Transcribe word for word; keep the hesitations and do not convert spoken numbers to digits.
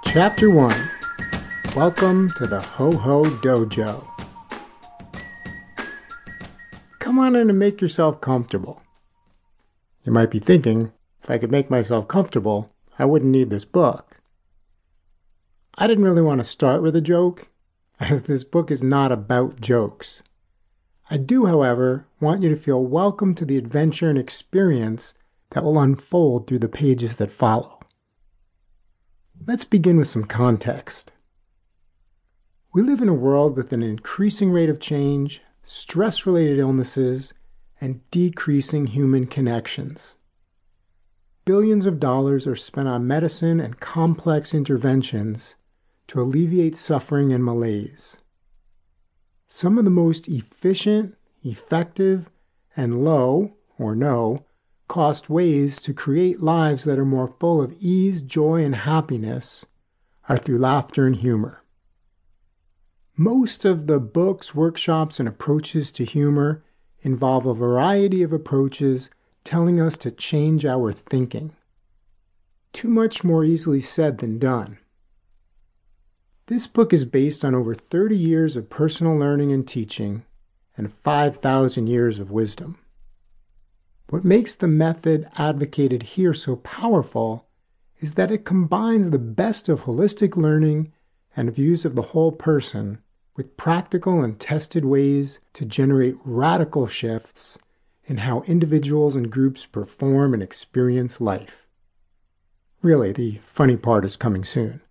Chapter one. Welcome to the Ho-Ho Dojo. Come on in and make yourself comfortable. You might be thinking, if I could make myself comfortable, I wouldn't need this book. I didn't really want to start with a joke, as this book is not about jokes. I do, however, want you to feel welcome to the adventure and experience that will unfold through the pages that follow. Let's begin with some context. We live in a world with an increasing rate of change, stress-related illnesses, and decreasing human connections. Billions of dollars are spent on medicine and complex interventions to alleviate suffering and malaise. Some of the most efficient, effective, and low, or no, cost ways to create lives that are more full of ease, joy, and happiness are through laughter and humor. Most of the books, workshops, and approaches to humor involve a variety of approaches telling us to change our thinking. Too much more easily said than done. This book is based on over thirty years of personal learning and teaching and five thousand years of wisdom. What makes the method advocated here so powerful is that it combines the best of holistic learning and views of the whole person with practical and tested ways to generate radical shifts in how individuals and groups perform and experience life. Really, the funny part is coming soon.